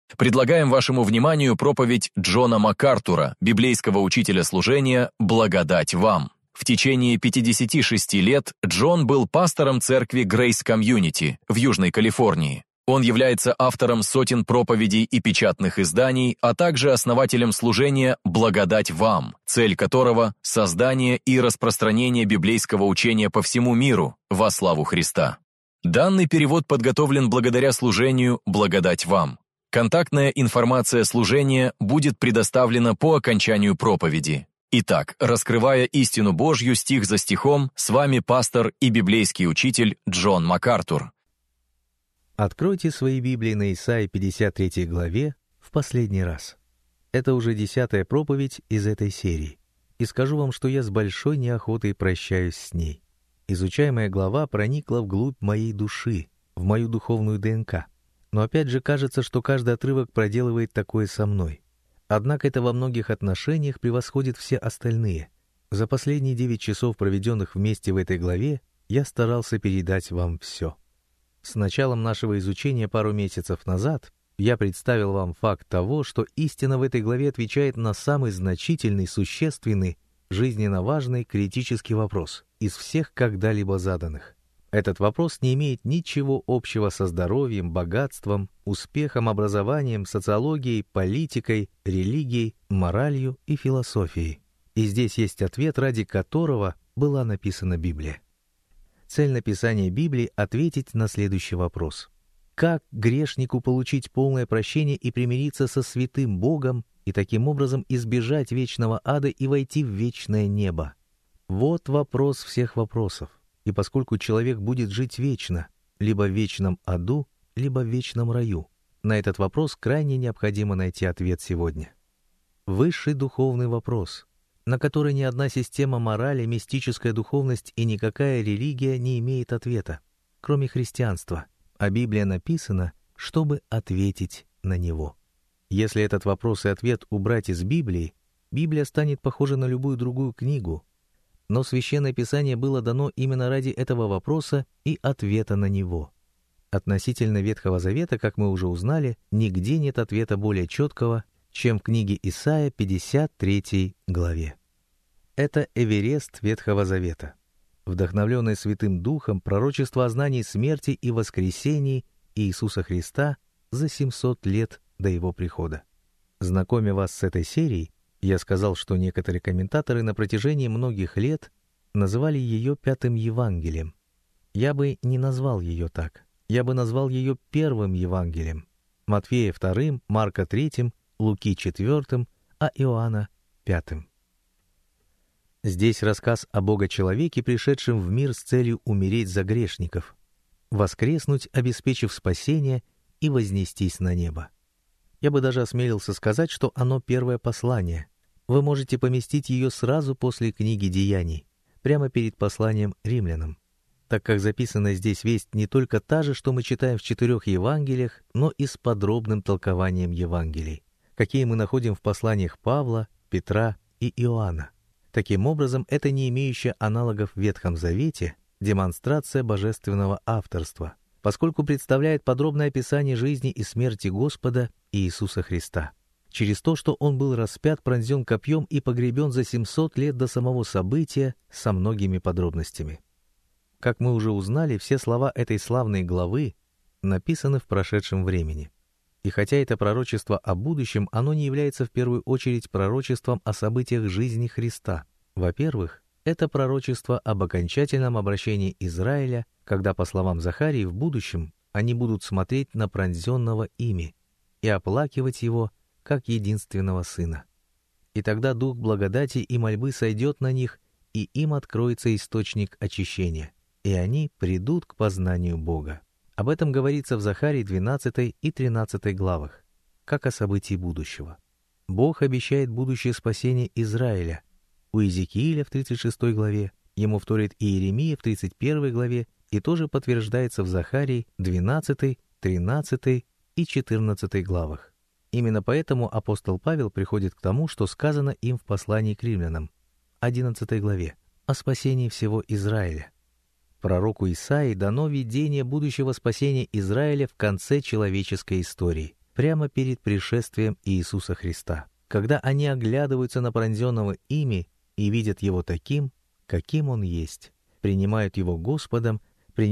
Предлагаем вашему вниманию проповедь Джона МакАртура, библейского учителя служения «Благодать вам». В течение 56 лет Джон был пастором церкви Grace Community в Южной Калифорнии. Он является автором сотен проповедей и печатных изданий, а также основателем служения «Благодать вам», цель которого – создание и распространение библейского учения по всему миру во славу Христа. Данный перевод подготовлен благодаря служению «Благодать вам». Контактная информация служения будет предоставлена по окончанию проповеди. Итак, раскрывая истину Божью стих за стихом, с вами пастор и библейский учитель Джон МакАртур. Откройте свои Библии на Исаии 53 главе в последний раз. Это уже 10-я проповедь из этой серии. И скажу вам, что я с большой неохотой прощаюсь с ней. Изучаемая глава проникла вглубь моей души, в мою духовную ДНК. Но опять же кажется, что каждый отрывок проделывает такое со мной. Однако это во многих отношениях превосходит все остальные. За последние 9 часов, проведенных вместе в этой главе, я старался передать вам все. С началом нашего изучения пару месяцев назад я представил вам факт того, что истина в этой главе отвечает на самый значительный, существенный, жизненно важный, критический вопрос из всех когда-либо заданных. Этот вопрос не имеет ничего общего со здоровьем, богатством, успехом, образованием, социологией, политикой, религией, моралью и философией. И здесь есть ответ, ради которого была написана Библия. Цель написания Библии — ответить на следующий вопрос. Как грешнику получить полное прощение и примириться со святым Богом и таким образом избежать вечного ада и войти в вечное небо? Вот вопрос всех вопросов. И поскольку человек будет жить вечно, либо в вечном аду, либо в вечном раю, на этот вопрос крайне необходимо найти ответ сегодня. Высший духовный вопрос, на который ни одна система морали, мистическая духовность и никакая религия не имеет ответа, кроме христианства, а Библия написана, чтобы ответить на него. Если этот вопрос и ответ убрать из Библии, Библия станет похожа на любую другую книгу, но Священное Писание было дано именно ради этого вопроса и ответа на него. Относительно Ветхого Завета, как мы уже узнали, нигде нет ответа более четкого, чем в книге Исаия 53 главе. Это Эверест Ветхого Завета. Вдохновленное Святым Духом пророчество о знании смерти и воскресении Иисуса Христа за 700 лет до Его прихода. Знакомя вас с этой серией, я сказал, что некоторые комментаторы на протяжении многих лет называли ее Пятым Евангелием. Я бы не назвал ее так. Я бы назвал ее Первым Евангелием. Матфея 2, Марка 3, Луки 4, а Иоанна 5. Здесь рассказ о Бога-человеке, пришедшем в мир с целью умереть за грешников, воскреснуть, обеспечив спасение, и вознестись на небо. Я бы даже осмелился сказать, что оно первое послание. Вы можете поместить ее сразу после книги Деяний, прямо перед посланием римлянам, так как записана здесь весть не только та же, что мы читаем в 4 Евангелиях, но и с подробным толкованием Евангелий, какие мы находим в посланиях Павла, Петра и Иоанна. Таким образом, это не имеющая аналогов в Ветхом Завете демонстрация божественного авторства, поскольку представляет подробное описание жизни и смерти Господа Иисуса Христа, через то, что Он был распят, пронзен копьем и погребен за 700 лет до самого события со многими подробностями. Как мы уже узнали, все слова этой славной главы написаны в прошедшем времени. И хотя это пророчество о будущем, оно не является в первую очередь пророчеством о событиях жизни Христа. Во-первых, это пророчество об окончательном обращении Израиля, когда, по словам Захарии, в будущем они будут смотреть на пронзенного ими и оплакивать его как единственного сына. И тогда дух благодати и мольбы сойдет на них, и им откроется источник очищения, и они придут к познанию Бога. Об этом говорится в Захарии 12 и 13 главах, как о событии будущего. Бог обещает будущее спасение Израиля. У Иезекииля в 36 главе, ему вторит Иеремия в 31 главе, и тоже подтверждается в Захарии 12, 13 и 14 главах. Именно поэтому апостол Павел приходит к тому, что сказано им в послании к римлянам, 11 главе, о спасении всего Израиля. Пророку Исаии дано видение будущего спасения Израиля в конце человеческой истории, прямо перед пришествием Иисуса Христа, когда они оглядываются на пронзенного ими и видят Его таким, каким Он есть, принимают Его Господом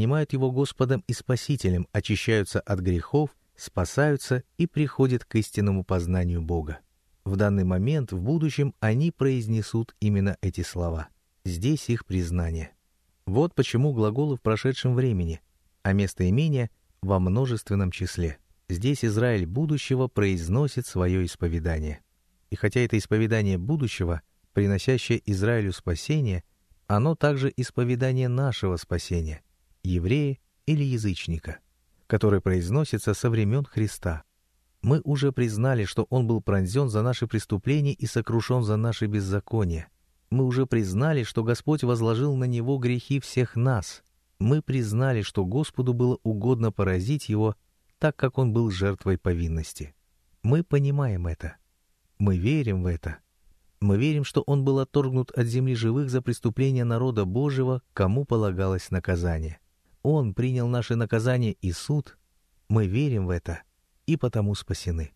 и Спасителем, очищаются от грехов, спасаются и приходят к истинному познанию Бога. В данный момент, в будущем, они произнесут именно эти слова. Здесь их признание. Вот почему глаголы в прошедшем времени, а местоимения во множественном числе. Здесь Израиль будущего произносит свое исповедание. И хотя это исповедание будущего, приносящее Израилю спасение, оно также исповедание нашего спасения, еврея или язычника, который произносится со времен Христа. Мы уже признали, что Он был пронзен за наши преступления и сокрушен за наши беззакония. Мы уже признали, что Господь возложил на Него грехи всех нас. Мы признали, что Господу было угодно поразить Его, так как Он был жертвой повинности. Мы понимаем это. Мы верим в это. Мы верим, что Он был отторгнут от земли живых за преступления народа Божьего, кому полагалось наказание. Он принял наше наказание и суд. Мы верим в это и потому спасены.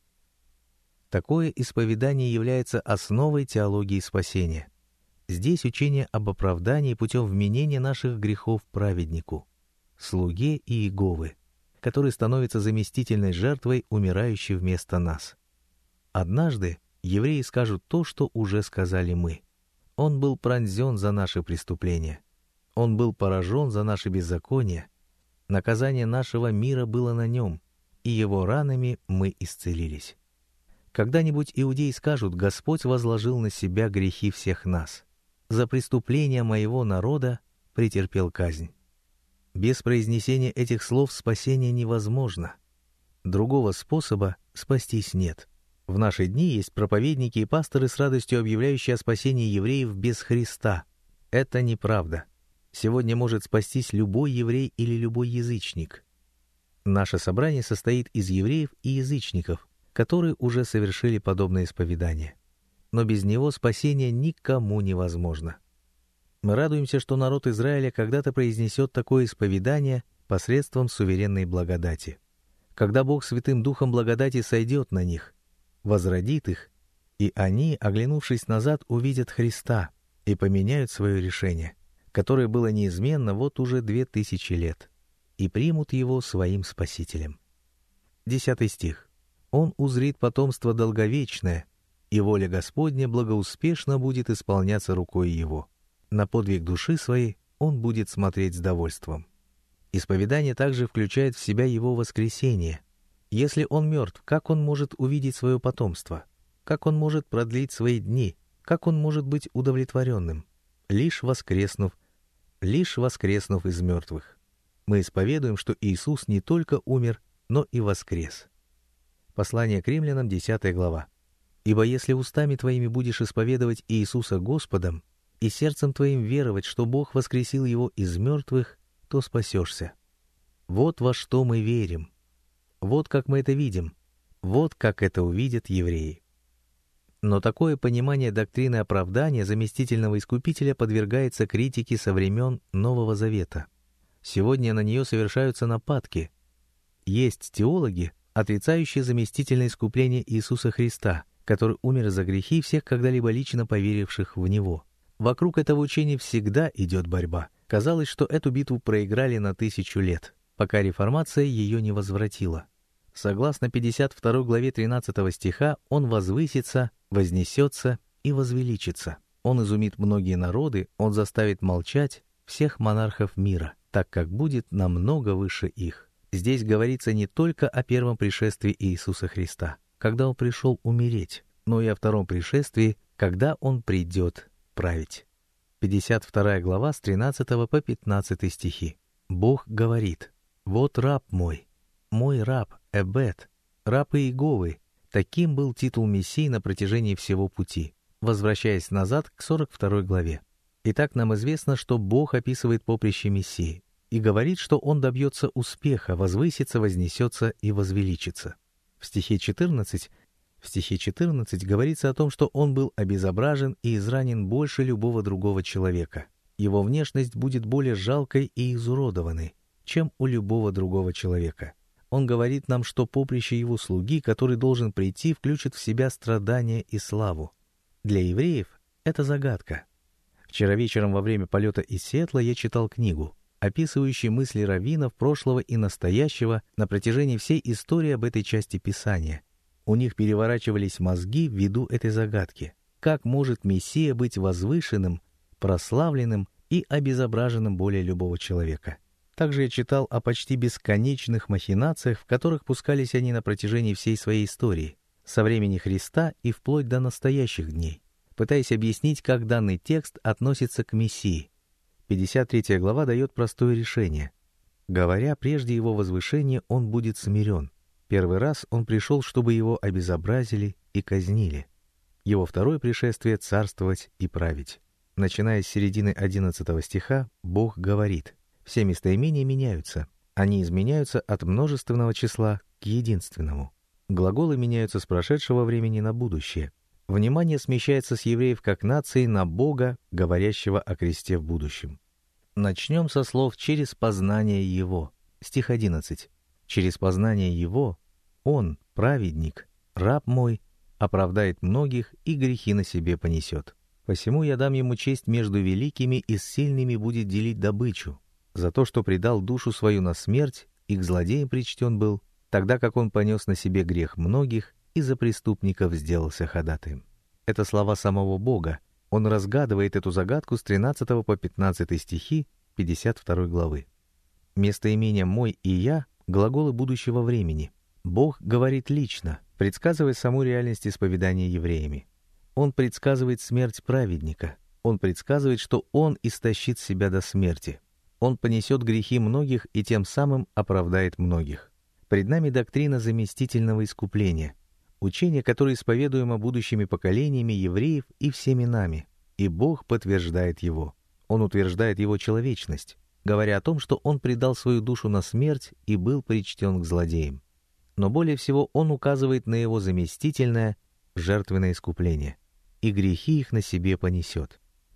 Такое исповедание является основой теологии спасения. Здесь учение об оправдании путем вменения наших грехов праведнику, слуге Иеговы, который становится заместительной жертвой, умирающей вместо нас. Однажды евреи скажут то, что уже сказали мы. Он был пронзен за наши преступления. Он был поражен за наши беззакония. Наказание нашего мира было на нем, и его ранами мы исцелились. Когда-нибудь иудеи скажут: Господь возложил на себя грехи всех нас. За преступления моего народа претерпел казнь. Без произнесения этих слов спасение невозможно. Другого способа спастись нет. В наши дни есть проповедники и пасторы, с радостью объявляющие о спасении евреев без Христа. Это неправда. Сегодня может спастись любой еврей или любой язычник. Наше собрание состоит из евреев и язычников, которые уже совершили подобное исповедание. Но без него спасение никому невозможно. Мы радуемся, что народ Израиля когда-то произнесет такое исповедание посредством суверенной благодати. Когда Бог Святым Духом благодати сойдет на них, возродит их, и они, оглянувшись назад, увидят Христа и поменяют свое решение, которое было неизменно вот уже 2000 лет, и примут Его своим Спасителем. 10 стих. «Он узрит потомство долговечное, и воля Господня благоуспешно будет исполняться рукой Его. На подвиг души своей Он будет смотреть с довольством». Исповедание также включает в себя Его воскресение. Если Он мертв, как Он может увидеть свое потомство? Как Он может продлить свои дни? Как Он может быть удовлетворенным? Лишь воскреснув из мертвых. Мы исповедуем, что Иисус не только умер, но и воскрес. Послание к Римлянам, 10 глава. «Ибо если устами твоими будешь исповедовать Иисуса Господом и сердцем твоим веровать, что Бог воскресил Его из мертвых, то спасешься». Вот во что мы верим. Вот как мы это видим. Вот как это увидят евреи. Но такое понимание доктрины оправдания заместительного искупителя подвергается критике со времен Нового Завета. Сегодня на нее совершаются нападки. Есть теологи, отрицающие заместительное искупление Иисуса Христа, который умер за грехи всех когда-либо лично поверивших в Него. Вокруг этого учения всегда идет борьба. Казалось, что эту битву проиграли на 1000 лет, пока реформация ее не возвратила. Согласно 52 главе 13 стиха, Он возвысится, вознесется и возвеличится. Он изумит многие народы, Он заставит молчать всех монархов мира, так как будет намного выше их. Здесь говорится не только о первом пришествии Иисуса Христа, когда Он пришел умереть, но и о втором пришествии, когда Он придет править. 52 глава с 13 по 15 стихи. Бог говорит: «Вот раб мой раб Эбед, раб Иеговы». Таким был титул Мессии на протяжении всего пути, возвращаясь назад к 42 главе. Итак, нам известно, что Бог описывает поприще Мессии и говорит, что Он добьется успеха, возвысится, вознесется и возвеличится. В стихе 14 говорится о том, что Он был обезображен и изранен больше любого другого человека. Его внешность будет более жалкой и изуродованной, чем у любого другого человека. Он говорит нам, что поприще его слуги, который должен прийти, включит в себя страдания и славу. Для евреев это загадка. Вчера вечером во время полета из Сиэтла я читал книгу, описывающую мысли раввинов прошлого и настоящего на протяжении всей истории об этой части Писания. У них переворачивались мозги ввиду этой загадки. Как может Мессия быть возвышенным, прославленным и обезображенным более любого человека? Также я читал о почти бесконечных махинациях, в которых пускались они на протяжении всей своей истории, со времени Христа и вплоть до настоящих дней, пытаясь объяснить, как данный текст относится к Мессии. 53 глава дает простое решение. Говоря, прежде его возвышения он будет смирен. Первый раз он пришел, чтобы его обезобразили и казнили. Его второе пришествие — царствовать и править. Начиная с середины 11 стиха, Бог говорит: все местоимения меняются. Они изменяются от множественного числа к единственному. Глаголы меняются с прошедшего времени на будущее. Внимание смещается с евреев как нации на Бога, говорящего о кресте в будущем. Начнем со слов «через познание Его». Стих 11. «Через познание Его Он, праведник, раб мой, оправдает многих и грехи на себе понесет. Посему я дам ему честь между великими и с сильными будет делить добычу. За то, что предал душу свою на смерть, и к злодеям причтен был, тогда как он понес на себе грех многих и за преступников сделался ходатаем». Это слова самого Бога. Он разгадывает эту загадку с 13 по 15 стихи 52 главы. Местоимения «мой» и «я» — глаголы будущего времени. Бог говорит лично, предсказывая саму реальность исповедания евреями. Он предсказывает смерть праведника. Он предсказывает, что он истощит себя до смерти. Он понесет грехи многих и тем самым оправдает многих. Пред нами доктрина заместительного искупления, учение, которое исповедуемо будущими поколениями евреев и всеми нами, и Бог подтверждает его. Он утверждает его человечность, говоря о том, что он предал свою душу на смерть и был причтен к злодеям. Но более всего он указывает на его заместительное, жертвенное искупление. «И грехи их на себе понесет».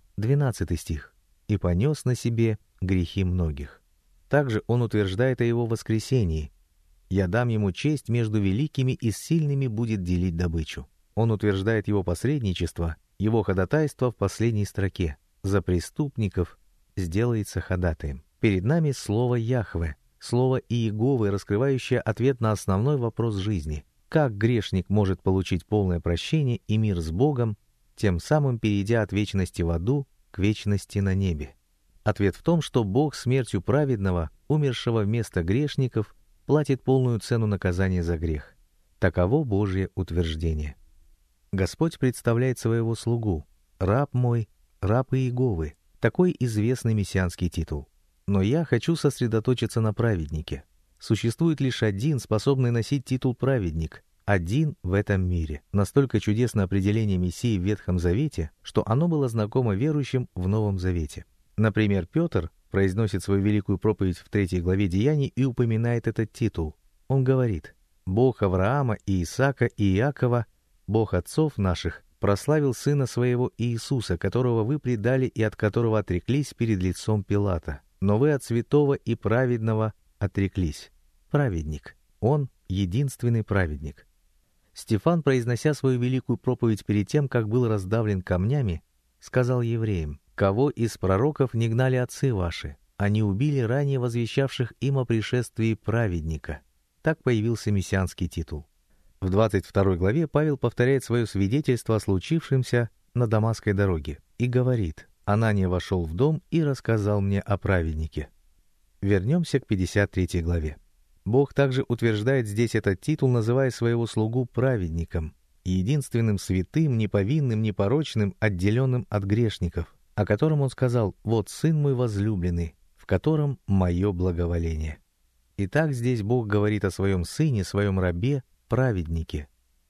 12 стих. «И понес на себе грехи многих». Также он утверждает о его воскресении. «Я дам ему честь между великими и с сильными будет делить добычу». Он утверждает его посредничество, его ходатайство в последней строке. «За преступников сделается ходатаем». Перед нами слово Яхве, слово Иеговы, раскрывающее ответ на основной вопрос жизни. Как грешник может получить полное прощение и мир с Богом, тем самым перейдя от вечности в аду к вечности на небе? Ответ в том, что Бог смертью праведного, умершего вместо грешников, платит полную цену наказания за грех. Таково Божье утверждение. Господь представляет своего слугу: «Раб мой, раб Иеговы». Такой известный мессианский титул. Но я хочу сосредоточиться на праведнике. Существует лишь один, способный носить титул праведник, один в этом мире. Настолько чудесно определение Мессии в Ветхом Завете, что оно было знакомо верующим в Новом Завете. Например, Петр произносит свою великую проповедь в 3 главе Деяний и упоминает этот титул. Он говорит: «Бог Авраама и Исаака и Иакова, Бог отцов наших, прославил Сына Своего Иисуса, которого вы предали и от которого отреклись перед лицом Пилата. Но вы от святого и праведного отреклись». Праведник. Он единственный праведник. Стефан, произнося свою великую проповедь перед тем, как был раздавлен камнями, сказал евреям: «Кого из пророков не гнали отцы ваши? Они убили ранее возвещавших им о пришествии праведника». Так появился мессианский титул. В 22 главе Павел повторяет свое свидетельство о случившемся на Дамасской дороге и говорит: «Анания вошел в дом и рассказал мне о праведнике». Вернемся к 53 главе. Бог также утверждает здесь этот титул, называя своего слугу праведником, единственным святым, неповинным, непорочным, отделенным от грешников, о котором он сказал: «Вот сын мой возлюбленный, в котором мое благоволение». Итак, здесь Бог говорит о своем сыне, своем рабе, праведнике.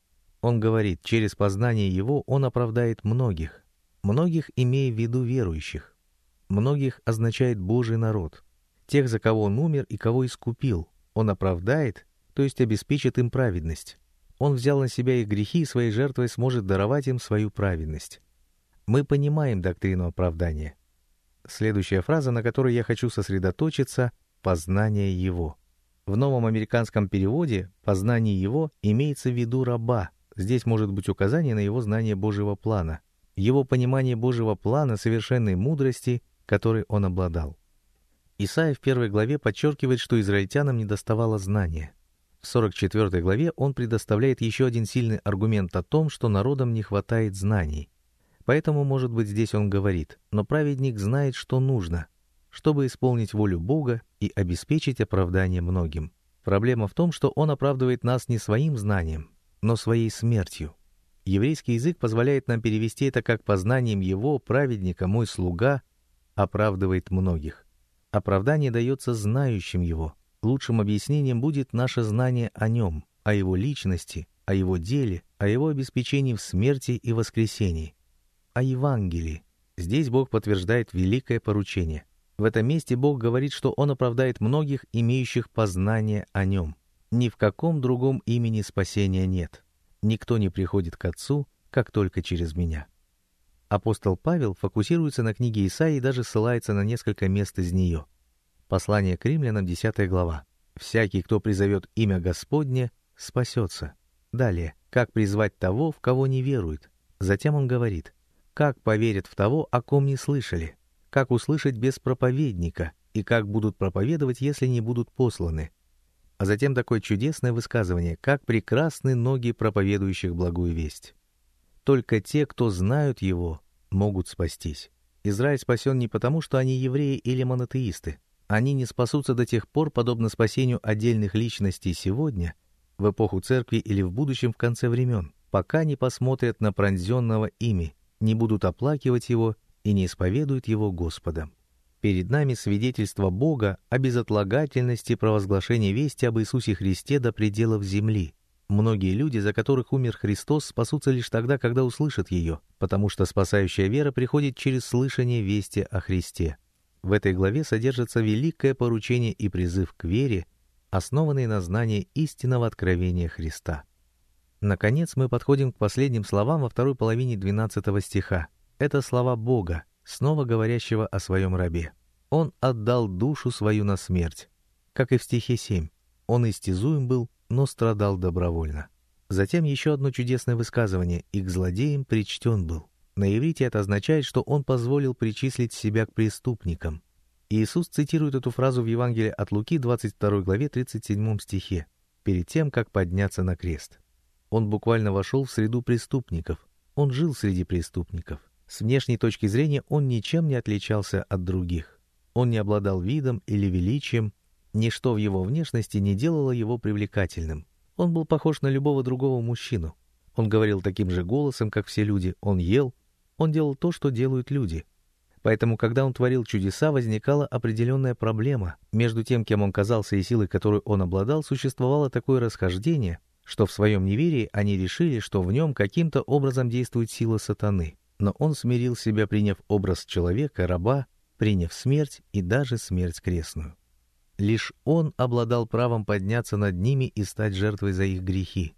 Он говорит, через познание его он оправдает многих. Многих, имея в виду верующих. Многих означает Божий народ. Тех, за кого он умер и кого искупил, он оправдает, то есть обеспечит им праведность. Он взял на себя их грехи и своей жертвой сможет даровать им свою праведность. Мы понимаем доктрину оправдания. Следующая фраза, на которой я хочу сосредоточиться — познание его. В новом американском переводе «познание его» имеется в виду раба. Здесь может быть указание на его знание Божьего плана, его понимание Божьего плана совершенной мудрости, которой он обладал. Исайя в 1 главе подчеркивает, что израильтянам недоставало знания. В 44 главе он предоставляет еще один сильный аргумент о том, что народам не хватает знаний. Поэтому, может быть, здесь он говорит: «Но праведник знает, что нужно, чтобы исполнить волю Бога и обеспечить оправдание многим». Проблема в том, что он оправдывает нас не своим знанием, но своей смертью. Еврейский язык позволяет нам перевести это как «познанием его, праведника, мой слуга, оправдывает многих». Оправдание дается знающим его. Лучшим объяснением будет наше знание о нем, о его личности, о его деле, о его обеспечении в смерти и воскресении, о Евангелии. Здесь Бог подтверждает великое поручение. В этом месте Бог говорит, что Он оправдает многих, имеющих познание о Нем. Ни в каком другом имени спасения нет. Никто не приходит к Отцу, как только через Меня. Апостол Павел фокусируется на книге Исаии и даже ссылается на несколько мест из нее. Послание к римлянам, 10 глава. «Всякий, кто призовет имя Господне, спасется». Далее, как призвать того, в кого не веруют. Затем он говорит: как поверят в того, о ком не слышали, как услышать без проповедника, и как будут проповедовать, если не будут посланы. А затем такое чудесное высказывание: как прекрасны ноги проповедующих благую весть. Только те, кто знают его, могут спастись. Израиль спасен не потому, что они евреи или монотеисты. Они не спасутся до тех пор, подобно спасению отдельных личностей сегодня, в эпоху церкви или в будущем в конце времен, пока не посмотрят на пронзенного ими, не будут оплакивать его и не исповедуют его Господом. Перед нами свидетельство Бога о безотлагательности провозглашения вести об Иисусе Христе до пределов земли. Многие люди, за которых умер Христос, спасутся лишь тогда, когда услышат ее, потому что спасающая вера приходит через слышание вести о Христе. В этой главе содержится великое поручение и призыв к вере, основанный на знании истинного откровения Христа. Наконец, мы подходим к последним словам во второй половине 12 стиха. Это слова Бога, снова говорящего о своем рабе. «Он отдал душу свою на смерть». Как и в стихе 7. «Он истязуем был, но страдал добровольно». Затем еще одно чудесное высказывание: «И к злодеям причтен был». На иврите это означает, что он позволил причислить себя к преступникам. Иисус цитирует эту фразу в Евангелии от Луки, 22 главе, 37 стихе, перед тем, как подняться на крест. Он буквально вошел в среду преступников. Он жил среди преступников. С внешней точки зрения он ничем не отличался от других. Он не обладал видом или величием. Ничто в его внешности не делало его привлекательным. Он был похож на любого другого мужчину. Он говорил таким же голосом, как все люди. Он ел. Он делал то, что делают люди. Поэтому, когда он творил чудеса, возникала определенная проблема. Между тем, кем он казался и силой, которой он обладал, существовало такое расхождение, что в своем неверии они решили, что в нем каким-то образом действует сила сатаны. Но он смирил себя, приняв образ человека, раба, приняв смерть и даже смерть крестную. Лишь он обладал правом подняться над ними и стать жертвой за их грехи.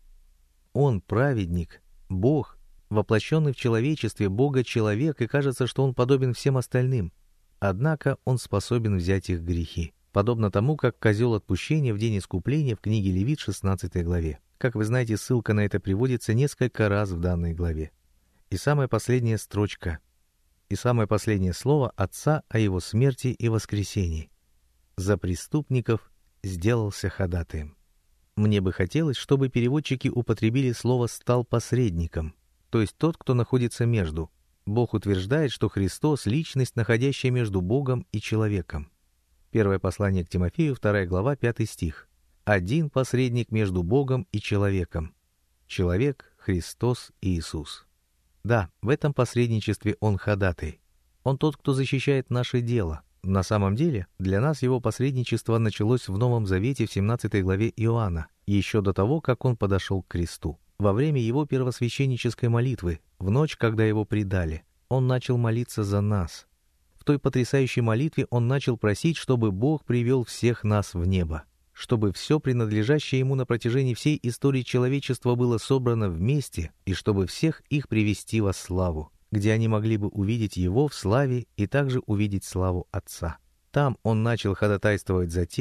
Он праведник, Бог, воплощенный в человечестве, Бога-человек, и кажется, что он подобен всем остальным. Однако он способен взять их грехи, подобно тому, как козел отпущения в день искупления в книге Левит, 16 главе. Как вы знаете, ссылка на это приводится несколько раз в данной главе. И самая последняя строчка, и самое последнее слово Отца о его смерти и воскресении. «За преступников сделался ходатаем». Мне бы хотелось, чтобы переводчики употребили слово «стал посредником», то есть тот, кто находится между. Бог утверждает, что Христос — личность, находящая между Богом и человеком. Первое послание к Тимофею, 2 глава, 5 стих. Один посредник между Богом и человеком. Человек, Христос Иисус. Да, в этом посредничестве Он ходатай. Он тот, кто защищает наше дело. На самом деле, для нас его посредничество началось в Новом Завете в 17 главе Иоанна, еще до того, как он подошел к кресту. Во время его первосвященнической молитвы, в ночь, когда его предали, он начал молиться за нас. В той потрясающей молитве он начал просить, чтобы Бог привел всех нас в небо, чтобы все принадлежащее ему на протяжении всей истории человечества было собрано вместе, и чтобы всех их привести во славу, где они могли бы увидеть его в славе и также увидеть славу Отца. Там он начал ходатайствовать за тех,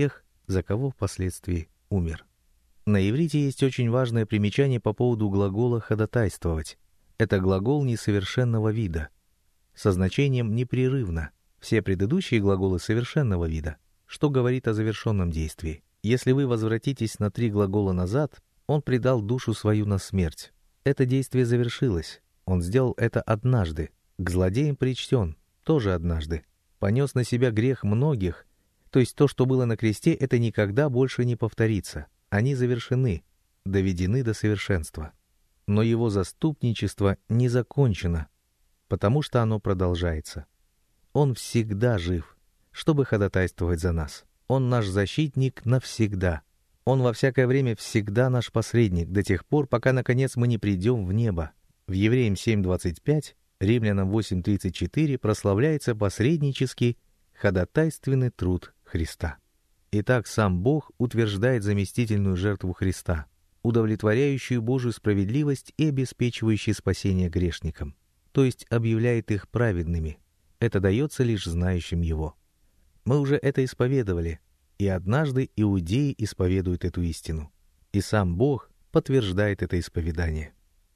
за кого впоследствии умер. На иврите есть очень важное примечание по поводу глагола «ходатайствовать». Это глагол несовершенного вида, со значением «непрерывно». Все предыдущие глаголы совершенного вида, что говорит о завершенном действии. Если вы возвратитесь на 3 глагола назад, он предал душу свою на смерть. Это действие завершилось. Он сделал это однажды. К злодеям причтен, тоже однажды. Понес на себя грех многих, то есть то, что было на кресте, это никогда больше не повторится. Они завершены, доведены до совершенства. Но его заступничество не закончено, потому что оно продолжается. Он всегда жив, чтобы ходатайствовать за нас. Он наш защитник навсегда. Он во всякое время всегда наш посредник, до тех пор, пока, наконец, мы не придем в небо. В Евреям 7:25, Римлянам 8:34 прославляется посреднический ходатайственный труд Христа. Итак, сам Бог утверждает заместительную жертву Христа, удовлетворяющую Божию справедливость и обеспечивающую спасение грешникам, то есть объявляет их праведными. Это дается лишь знающим Его. Мы уже это исповедовали, и однажды иудеи исповедуют эту истину, и сам Бог подтверждает это исповедание.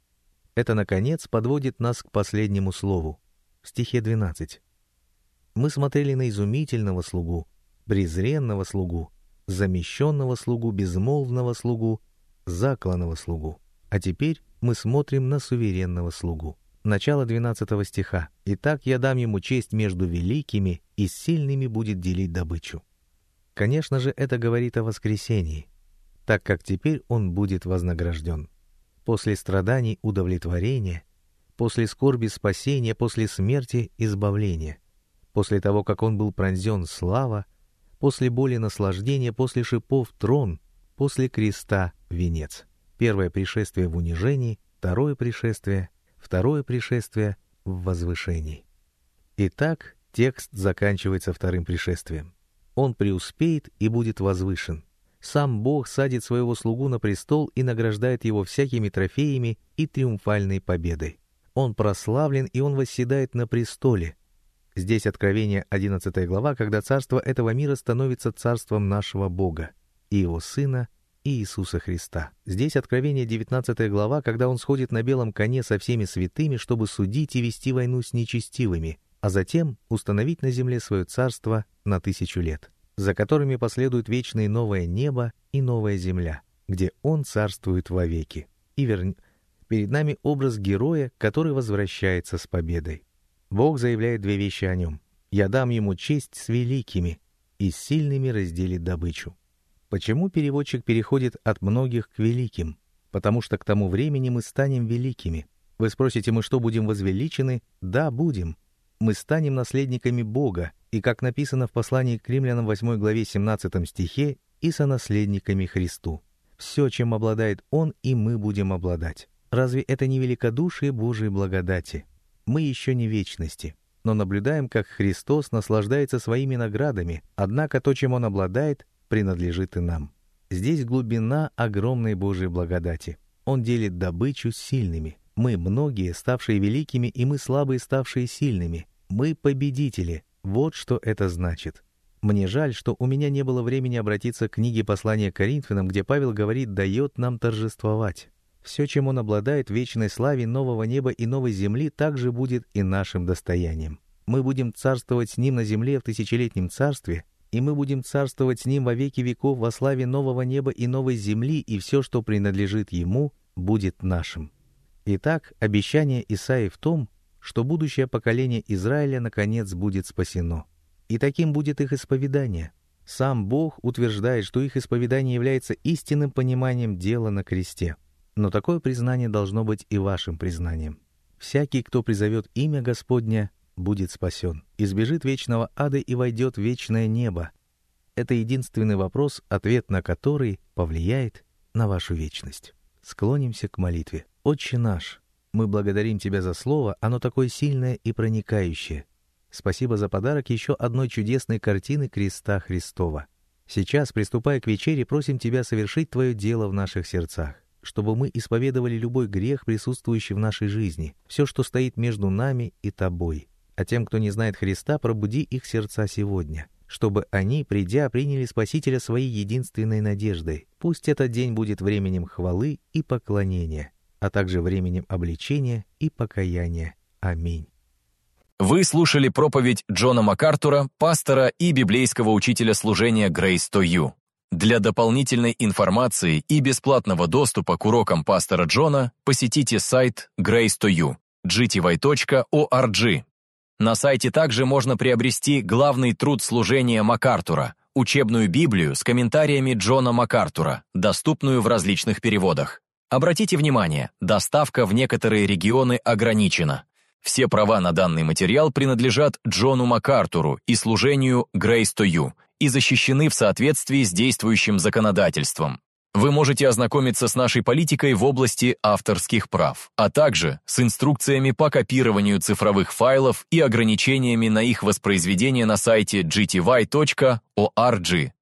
Это, наконец, подводит нас к последнему слову, в стихе 12. Мы смотрели на изумительного слугу, презренного слугу, замещенного слугу, безмолвного слугу, закланного слугу. А теперь мы смотрим на суверенного слугу. Начало 12 стиха. «Итак, я дам ему честь между великими, и с сильными будет делить добычу». Конечно же, это говорит о воскресении, так как теперь он будет вознагражден. После страданий — удовлетворение, после скорби — спасение, после смерти — избавление, после того, как он был пронзен — слава, после боли — наслаждение, после шипов — трон, после креста — венец. Первое пришествие в унижении, второе пришествие в возвышении. Итак, текст заканчивается вторым пришествием. Он преуспеет и будет возвышен. Сам Бог садит своего слугу на престол и награждает его всякими трофеями и триумфальной победой. Он прославлен, и он восседает на престоле. Здесь Откровение 11 глава, когда царство этого мира становится царством нашего Бога и Его Сына Иисуса Христа. Здесь Откровение 19 глава, когда он сходит на белом коне со всеми святыми, чтобы судить и вести войну с нечестивыми, а затем установить на земле свое царство на 1000 лет, за которыми последует вечное новое небо и новая земля, где он царствует вовеки. Перед нами образ героя, который возвращается с победой. Бог заявляет 2 вещи о нем. «Я дам ему честь с великими, и с сильными разделит добычу». Почему переводчик переходит от многих к великим? Потому что к тому времени мы станем великими. Вы спросите, мы что, будем возвеличены? Да, будем. Мы станем наследниками Бога, и, как написано в послании к Римлянам 8 главе 17 стихе, и сонаследниками Христу. Все, чем обладает Он, и мы будем обладать. Разве это не великодушие Божией благодати? Мы еще не в вечности, но наблюдаем, как Христос наслаждается своими наградами, однако то, чем Он обладает, принадлежит и нам. Здесь глубина огромной Божией благодати. Он делит добычу с сильными. Мы многие, ставшие великими, и мы слабые, ставшие сильными. Мы победители. Вот что это значит. Мне жаль, что у меня не было времени обратиться к книге послания к Коринфянам, где Павел говорит, дает нам торжествовать. Все, чем он обладает в вечной славе нового неба и новой земли, также будет и нашим достоянием. Мы будем царствовать с ним на земле в 1000-летнем царстве, и мы будем царствовать с ним во веки веков во славе нового неба и новой земли, и все, что принадлежит ему, будет нашим. Итак, обещание Исаии в том, что будущее поколение Израиля наконец будет спасено. И таким будет их исповедание. Сам Бог утверждает, что их исповедание является истинным пониманием дела на кресте. Но такое признание должно быть и вашим признанием. Всякий, кто призовет имя Господня, будет спасен, избежит вечного ада и войдет в вечное небо. Это единственный вопрос, ответ на который повлияет на вашу вечность. Склонимся к молитве. Отче наш, мы благодарим Тебя за Слово, оно такое сильное и проникающее. Спасибо за подарок еще одной чудесной картины креста Христова. Сейчас, приступая к вечере, просим Тебя совершить Твое дело в наших сердцах, чтобы мы исповедовали любой грех, присутствующий в нашей жизни, все, что стоит между нами и Тобой. А тем, кто не знает Христа, пробуди их сердца сегодня, чтобы они, придя, приняли Спасителя своей единственной надеждой. Пусть этот день будет временем хвалы и поклонения, а также временем обличения и покаяния. Аминь. Вы слушали проповедь Джона МакАртура, пастора и библейского учителя служения Grace to You. Для дополнительной информации и бесплатного доступа к урокам пастора Джона посетите сайт Grace to You, gty.org. На сайте также можно приобрести главный труд служения МакАртура, учебную Библию с комментариями Джона МакАртура, доступную в различных переводах. Обратите внимание, доставка в некоторые регионы ограничена. Все права на данный материал принадлежат Джону МакАртуру и служению Grace to You и защищены в соответствии с действующим законодательством. Вы можете ознакомиться с нашей политикой в области авторских прав, а также с инструкциями по копированию цифровых файлов и ограничениями на их воспроизведение на сайте gty.org.